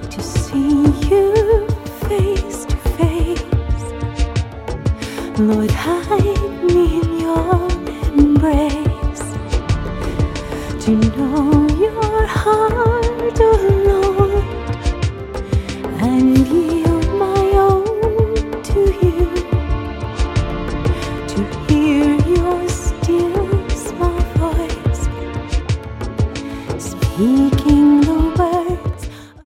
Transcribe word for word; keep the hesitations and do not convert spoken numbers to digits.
to see you face to face. Lord, hide me